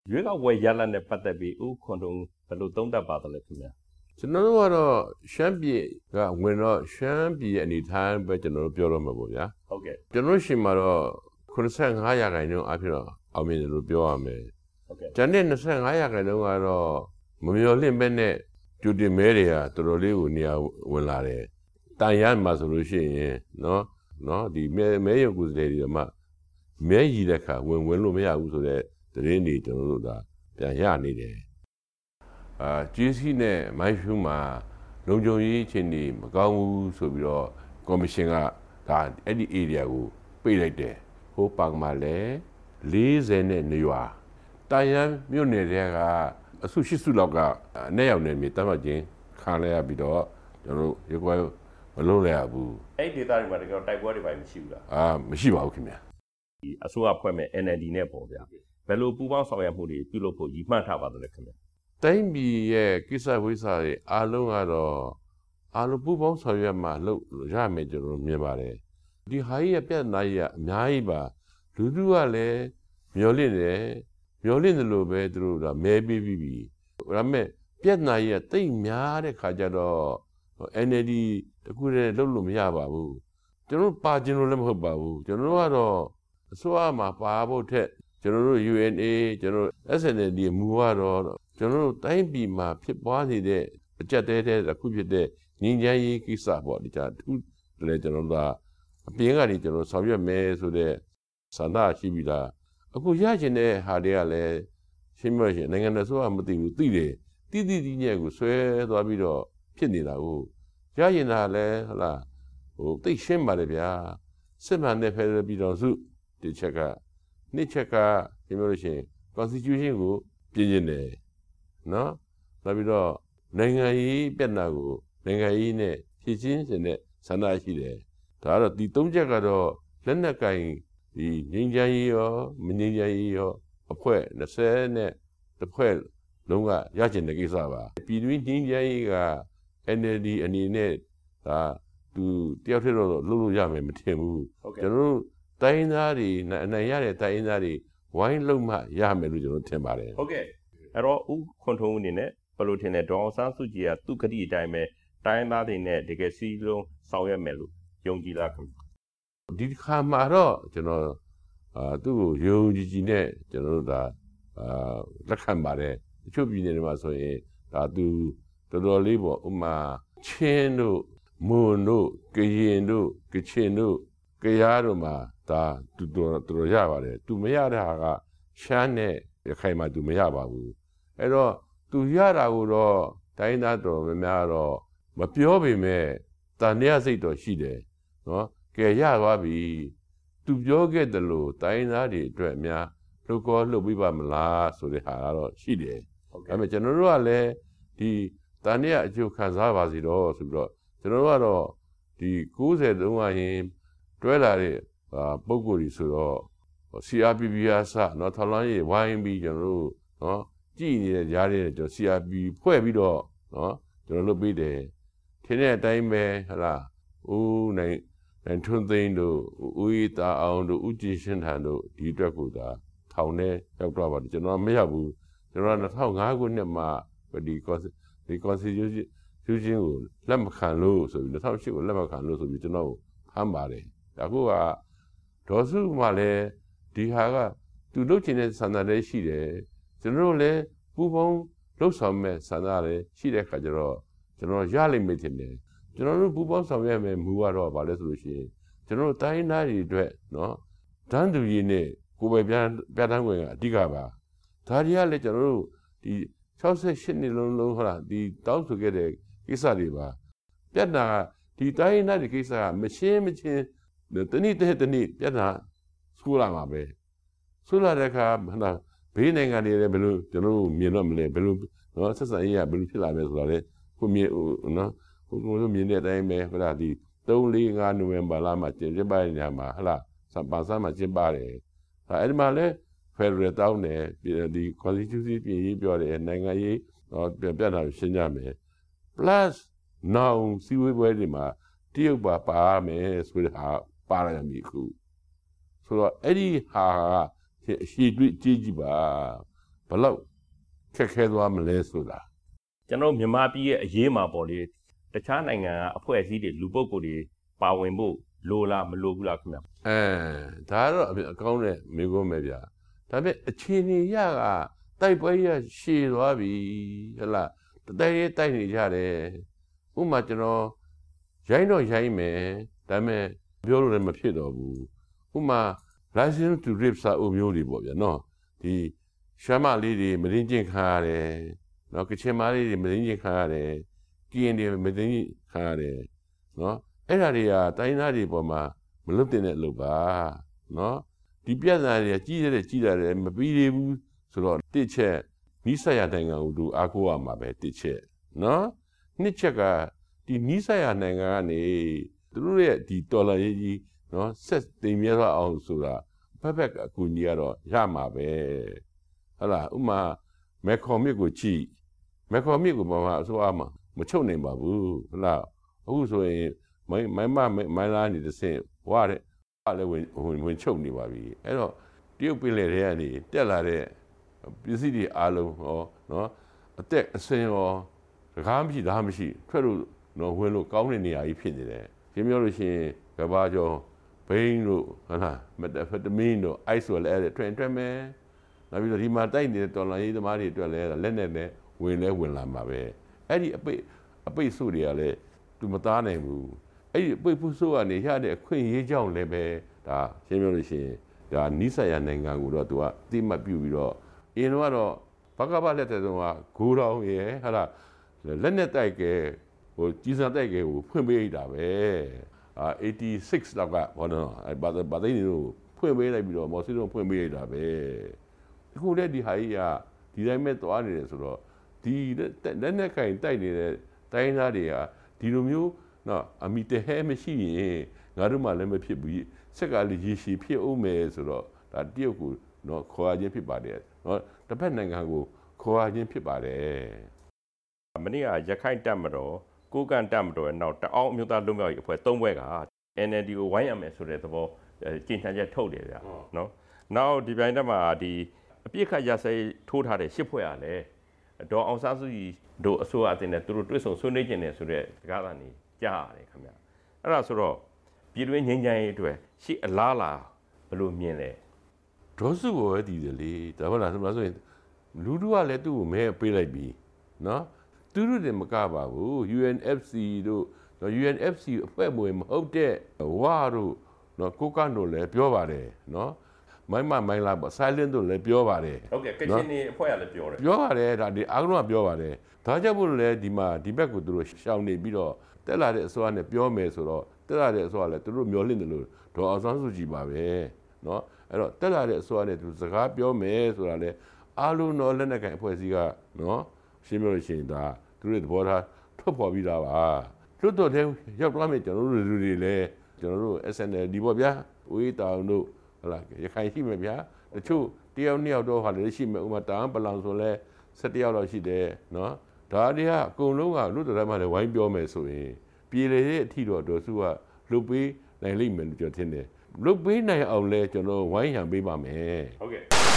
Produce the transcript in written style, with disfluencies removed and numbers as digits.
ရွေးကောက်ပွဲရလဒ်နဲ့ပတ်သက်ပြီးဥခွန်တုံးဘယ်လိုသုံးသပ်ပါသလဲခင်ဗျာကျွန်တော်တို့ကတော့ရှမ်းပြည်ကဝင်တော့ရှမ်းပြည်ရဲ့အနေထားပဲကျွန်တော်တို့ပြောတော့မှာပေါ့ဗျာဟုတ်ကဲ့ကျွန်တော်ရှင်မှာတော့85ရာခိုင်နှုန်းအဖြစ်တော့အောင်မြင်တယ်လို့ပြောရမယ်ဟုတ်ကဲ့ကျန်တဲ့25ရာခိုင်နှုန်းကတော့မမျော်လင့်ပဲနဲ့ကျူတင်မဲတွေကတော်တော်လေးကိုနေရာဝင်လာတယ်တန်ရမှာဆိုလို့ရှိရင်နော်ဒီမဲရုံကိုယ်စားလှယ်တွေမှမဲရည်တဲ့ခါဝင်လို့မရဘူးဆိုတော့သတင်းတွေကျွန်တော်တို့ကပြန်ရနေတယ်GC နဲ့မိုင်းဖြူမှာလုံခြုံရေးချင်းတွေမကောင်းဘူးဆိုပြီးတော့ကော်မရှင်ကဒါအဲ့ဒီ area ကိုပိတ်လိုက်တယ်ဟိုပန်မှာလည်း40နဲ့နေရွာတန်ရန်မြို့နယ်တွေကအစု8စုလောက်ကအနဲ့ရောက်နေပြီတတ်မှတ်ချင်းခံလဲရပြီးတော့ကျွန်တော်တို့ရေကွဲမလုံးလဲရဘူးအဲ့ဒီဒေသတွေမှာတကယ်တိုက်ပွဲတွေပိုင်းမရှိဘူးလားမရှိပါဘူးခင်ဗျာဒီအစိုးရဖွဲ့မဲ့ NLD နဲ့ပေါ့ဗျာဘယ်လိုပူးပေါင်းဆောင်ရွက်မှုတွေပြုလုပ်ဖို့ရည်မှန်းထားပါသလဲခင်ဗျာတိုင်းပြည်ရဲ့ကိစ္စဝိစ္စတွေအားလုံးကတော့အားလုံးပူးပေါင်းဆောင်ရွက်မှလုပ်ရမယ်ကျွန်တော်မြင်ပါတယ်ဒီဟာကြီးရဲ့ပြဿနာကြီးကအများကြီးပါလူထုကလည်းမျောလင့်တယ်လို့ပဲသူတို့ကမဲပေးပြီးပြီဒါပေမဲ့ပြဿနာကြီးကတိတ်များတဲ့ခါကျတော့ NLD တခုတည်းလုပ်လို့မရပါဘူးကျွန်တော်ပါခြင်းလို့လည်းမဟုတ်ပါဘူးကျွန်တော်ကတော့အစိုးရမှာပါဖို့ထက်ကျွန်တော်တို့ UNA ကျွန်တော် SNLD မူကတော့ကျွန်တော်တို့တိုင်းပြည်မှာဖြစ်ပွားနေတဲ့အကြက်တဲတစ်ခုဖြစ်တဲ့ငြိမ်းချမ်းရေးကိစ္စပေါ့ဒီကသူလည်းကျွန်တော်တို့အပြင်ကနေကျွန်တော်ဆောင်ရွက်မယ်ဆိုတဲ့ဆန္ဒရှိပြီလားအခုရချင်တဲ့ဟာတွေကလည်းရှင်းမရှင်းနိုင်ငံတော်ဆိုတာမသိဘူးသိတယ်တိညက်ကိုဆွဲသွားပြီးတော့ဖြစ်နေတာကိုရရင်တာလည်းဟလာသိရှင်းပါတယ်ဗျာစစ်မှန်တဲ့ဖက်ဒရယ်ပြည်တော်စုဒီချက်ကနှစ်ချက်ကရှင်းလို့ရှိရင် constitution ကိုပြင်ကျင်တယ်နော်နောက်ပြီးတော့နိုင်ငံရေးပြဿနာကိုနိုင်ငံရေးနဲ့ဖြည့်ချင်းစင်တဲ့ဆန္ဒရှိတယ်ဒါကတော့ဒီ၃ချက်ကတော့လက်နက်ကင်ဒီငြိမ်းချမ်းရေးရောမငြိမ်းချမ်းရေးရောအဖွဲ့20နဲ့တစ်ဖွဲ့လုံးကရချင်တဲ့ကိစ္စပါပြည်တွင်းငြိမ်းချမ်းရေးက NLD အနေနဲ့ဒါသူတယောက်တည်းတော့လုပ်လို့ရမယ်မထင်ဘူးကျွန်တော်တို့တိုင်းသားတွေအနိုင်ရတဲ့တိုင်းသားတွေဝိုင်းလုံးမှရမယ်လို့ကျွန်တော်ထင်ပါတယ်ဟုတ်ကဲ့အဲ့တော့ဥခွန်ထုံးအနေနဲ့ဘယ်လိုထင်လဲဒေါအောင်ဆန်းစုကြည်ကသူ့ဂတိအတိုင်းပဲတိုင်းသားတွေနဲ့တကယ်စီးလုံးဆောင်ရွက်မယ်လို့ယုံကြည်လားခင်ဗျဒီခါမှာတော့ကျွန်တော်သူ့ကိုယုံကြည်နဲ့ကျွန်တော်တို့ဒါလက်ခံပါတယ်တချို့ပြည်နယ်တွေမှာဆိုရင်ဒါသူတော်တော်လေးပေါ့ဥမာချင်းတို့မွန်တို့ကရင်တို့ကချင်တို့ကရားတို့မှာဒါသူတော်ရပါတယ်သူမရတဲ့ဟာကရှမ်းနဲ့ရခိုင်မှာသူမရပါဘူးအဲ့တော့သူရတာကိုတော့တိုင်းသားတော်များများတော့မပြောပေမဲ့တန်ရစိတ်တော့ရှိတယ်နော်ကဲရသွားပြီသူပြောခဲ့တယ်လို့တိုင်းသားတွေအတွက်အများလှုပ်ပြီးပါမလားဆိုတဲ့ဟာကတော့ရှိတယ်ဒါပေမဲ့ကျွန်တော်တို့ကလည်းဒီတန်ရအကျိုးခံစားပါစီတော့ဆိုပြီးတော့ကျွန်တော်တို့ကတော့ဒီ90တုန်းကရင်တွဲလာတဲ့ပုံကိုယ်ကြီးဆိုတော့ CRPP အစနော်ထော်လောင်းရေးဝိုင်းပြီးကျွန်တော်တို့နော်ကြည်နေတဲ့ကြားထဲကျွန်တော် CRPP ဖွဲ့ပြီးတော့နော်ကျွန်တော်လုပ်ပေးတယ်ထင်းတဲ့အတိုင်းပဲဟလာဦးနိုင်ထွန်းသိန်းတို့ဦးရီတာအောင်တို့ဦးကြည်ရှင်းထန်တို့ဒီအတွက်ကိုဒါထောင်ထဲရောက်တော့ပါတယ်ကျွန်တော်မရောက်ဘူးကျွန်တော်2005ခုနှစ်မှာဒီ constitution ကိုလက်မခံလို့ဆိုပြီး2008ကိုလက်မခံလို့ဆိုပြီးကျွန်တော်ဖမ်းပါတယ်အခုကဒေါ်စုမှလည်းဒီဟာကသူလုပ်ချင်တဲ့ဆန္ဒလည်းရှိတယ်ကျွန်တော်တို့လည်းပူပေါင်းလှုပ်ဆောင်မဲ့ဆန္ဒလည်းရှိတဲ့ခါကျတော့ကျွန်တော်ရလိမ့်မယ်ထင်တယ်ကျွန်တော်တို့ပူပေါင်းဆောင်ရွက်မယ်မူကတော့ဗာလဲဆိုလို့ရှိရင်ကျွန်တော်တို့တိုင်းသားတွေအတွက်နော်တန်းသူကြီးနဲ့ကိုယ်ပဲပြတန်းဝင်ကအဓိကပါဒါတွေကလည်းကျွန်တော်တို့ဒီ68နှစ်လုံးဟုတ်လားဒီတောင်းဆိုခဲ့တဲ့ကိစ္စတွေပါပြဿနာဒီတိုင်းသားတွေကိစ္စကမရှင်းတနည်းပြဿနာဆိုးလာမှာပဲဆိုးလာတဲ့အခါဘေးနိုင်ငံတွေလည်းဘယ်လိုကျွန်တော်တို့မြင်တော့မလဲဘယ်လိုနော်ဆက်ဆံရေးကဘယ်လိုဖြစ်လာလဲဆိုတာလေကိုမြင်နော်ကိုတို့မြင်တဲ့အတိုင်းပဲဟုတ်လားဒီ3 4 5နိုဝင်ဘာလမှာကျင်းပတဲ့ညမှာဟလားပန်ဆန်းမှာကျင်းပတယ်အဲ့ဒီမှာလည်း Federal တောင်းတယ်ဒီ Constitution ပြင်ရေးပြောတယ်နိုင်ငံရေးပြတ်တာရှင်းကြမယ် plus now စီဝေးပွဲတွေမှာတရုတ်ပါမယ်ဆိုတဲ့ဟာပါလာပြီခုဆိုတော့အဲ့ဒီဟာက အရှိတွေ့ကြည့်ပါဘလောက်ခက်ခဲသွားမလဲဆိုတာကျွန်တော်မြန်မာပြည်ရဲ့အရေးမှာပေါ့လေတခြားနိုင်ငံကအဖွဲ့အစည်းတွေလူပုဂ္ဂိုလ်တွေပါဝင်ဖို့လိုလားမလိုဘူးလားခင်ဗျဒါကတော့အကောင်းတဲ့မိကုံးပဲဗျာဒါပေမဲ့အခြေအနေရကတိုက်ပွဲရရှည်သွားပြီဟဲ့လားတိုက်ရဲတိုက်နေကြတယ်ဥပမာကျွန်တော်ရိုင်းတော့ရိုင်းမယ်ဒါပေမဲ့ပြောလို့လည်းမဖြစ်တော့ဘူးဥပမာ license to rape စာအုပ်မျိုးတွေပေါ့ဗျာနော်ဒီရှမ်းမလေးတွေမရင်းချင်းခါရတယ်နော်ကချင်မလေးတွေမရင်းချင်းခါရတယ်ကရင်တွေမရင်းချင်းခါရတယ်နော်အဲ့ဒါတွေကတိုင်းသားတွေပေါ်မှာမလွတ်တဲ့အလုပ်ပါနော်ဒီပြဿနာတွေကြီးတယ်မပြီးသေးဘူးဆိုတော့တစ်ချက်နိစ္စရနိုင်ငံကိုသူအားကိုးရမှာပဲတစ်ချက်နော်နှစ်ချက်ကဒီနိစ္စရနိုင်ငံကနေသူတို့ရဲ့ဒီဒေါ်လာကြီးနော်ဆက်တင်မြဲသွားအောင်ဆိုတာဖက်အကူကြီးကတော့ရမှာပဲဟုတ်လားဥမာမဲခေါ်မြစ်ကိုကြည့်မဲခေါ်မြစ်ကိုဘာမှအစိုးရမှာမချုပ်နိုင်ပါဘူးဟုတ်လားအခုဆိုရင်မိုင်းလာနေတဲ့ဆင့်ဝါတဲ့လည်းဝင်ချုပ်နေပါပြီအဲ့တော့တရုတ်ပင်လယ်ထဲကနေတက်လာတဲ့ပစ္စည်းတွေအားလုံးဟောနော်အသက်အစင်ရောတကားမရှိဒါမှမရှိထွက်လို့နော်ဝင်လို့ကောင်းတဲ့နေရာကြီးဖြစ်နေတယ်ရှင်းပြောလို့ရှိရင်ကဘာကျော်ဘိန်းတို့ဟုတ်လားမက်တာဖက်တမင်းတို့အိုက်ဆိုလည်းအဲ့ထွက်မယ်နောက်ပြီးတော့ဒီမှာတိုက်နေတဲ့တော်လိုင်းရေးသမားတွေအတွက်လည်းလက်နဲ့နဲ့ဝင်လာမှာပဲအဲ့ဒီအပိတ်စုတွေကလည်းသူမသားနိုင်ဘူးအဲ့ဒီပိတ်ဖို့ဆိုကနေရတဲ့အခွင့်အရေးကြောင့်လည်းပဲဒါရှင်းပြောလို့ရှိရင်ဒါနိစ္စရနိုင်ငံကိုတော့သူကသိမှတ်ပြုပြီးတော့အင်းတော့ဘကဘလက်တဲ့ဆုံးကဂိုးတော်ရယ်ဟာလားလက်နဲ့တိုက်ကဲဟိုကြီးစံတိုက်ကဲကိုဖွင့်ပေးလိုက်တာပဲ86လောက်ကဘောနော်ဘာသိနေလို့ဖွင့်ပေးလိုက်ပြီးတော့မော်စီတို့ဖွင့်ပေးလိုက်တာပဲအခုလည်းဒီဟာကြီးကဒီတိုင်းမဲ့သွားနေတယ်ဆိုတော့ဒီလက်နဲ့ကင်တိုက်နေတဲ့တိုင်းသားတွေကဒီလိုမျိုးနော်အမိတဟဲမရှိရင်ငါတို့မှလည်းမဖြစ်ဘူးစက်ကလေးရေရှည်ဖြစ်အောင်မယ်ဆိုတော့ဒါတရုတ်ကိုနော်ခေါ်ရခြင်းဖြစ်ပါတယ်နော်တစ်ဖက်နိုင်ငံကိုခေါ်ရခြင်းဖြစ်ပါတယ်မနေ့ကရခိုင်တပ်မတော်ကိုကန့်တပ်မတော်ရဲ့နောက်တအောင်အမျိုးသားလွတ်မြောက်ရေးအဖွဲ့၃ဘွဲက NLD ကိုဝိုင်းရမယ်ဆိုတဲ့သဘောကြေညာချက်ထုတ်တယ်ဗျာနော်နောက်ဒီပိုင်းတက်မှာဒီအပြစ်ခတ်ရစဲထိုးထားတဲ့ရှစ်ဖွဲ့ရလဲဒေါ်အောင်ဆန်းစုကြည်တို့အစိုးရအတင်းနဲ့သူတို့တွဲဆုံဆွေးနွေးခြင်းနဲ့ဆိုတဲ့စကားသံကြီးကြားရတယ်ခင်ဗျအဲ့ဒါဆိုတော့ပြည်တွင်းငြိမ်းချမ်းရေးအတွက်ရှေ့အလားလာဘယ်လိုမြင်လဲဒေါ်စုကိုပဲတည်တယ်လေဒါမှမဟုတ်ဆိုရင်လူတို့ကလည်းသူ့ကိုမဲပေးလိုက်ပြီနော်သူတို့တွေမကပါဘူး UNFC တို့ UNFC အဖွဲ့မဟုတ်တဲ့ဝါတို့နော်ကိုကန့်တို့လည်းပြောပါတယ်နော်မိုင်းလာပေါ့ silent တို့လည်းပြောပါတယ်ဟုတ်ကဲ့ကချင်နေအဖွဲ့ကလည်းပြောပါတယ်ဒါဒီအားလုံးကပြောပါတယ်ဒါကြောင့်မို့လို့လည်းဒီမှာဒီဘက်ကိုသူတို့ရှောင်နေပြီးတော့တက်လာတဲ့အစိုးရနဲ့ပြောမယ်ဆိုတော့တက်လာတဲ့အစိုးရလည်းသူတို့မျောလင့်တယ်လို့ဒေါ်အောင်ဆန်းစုကြည်ပါပဲနော်အဲ့တော့တက်လာတဲ့အစိုးရနဲ့သူစကားပြောမယ်ဆိုတာလည်းအားလုံးတော့လက်နက်ကင်အဖွဲ့အစည်းကနော်ရှင်းပြောလို့ရှိရင်ဒါသူတို့သဘောထားထွက်ပေါ်ပြီးသားပါလွတ်တော်တဲ့ရောက်သွားမယ်ကျွန်တော်တို့လူတွေလည်းကျွန်တော်တို့ SNL ဒီပေါ့ဗျာဝေးတောင်တို့ဟလာရခိုင်ရှိမယ်ဗျာတချို့တယောက်နှစ်ယောက်တော့ဟာလည်းရှိမယ်ဥမာတာပလောင်ဆိုလဲ17ယောက်လောက်ရှိတယ်နော်ဒါတွေကအကုန်လုံးကလွတ်တော်ထဲမှာလည်းဝိုင်းပြောမယ်ဆိုရင်ပြည်လေတဲ့အထီတော့ဒေါ်စုကလုတ်ပေးနိုင်လိမ့်မယ်လို့ကျွန်တော်ထင်တယ်လုတ်ပေးနိုင်အောင်လဲကျွန်တော်ဝိုင်းရံပေးပါမယ်ဟုတ်ကဲ့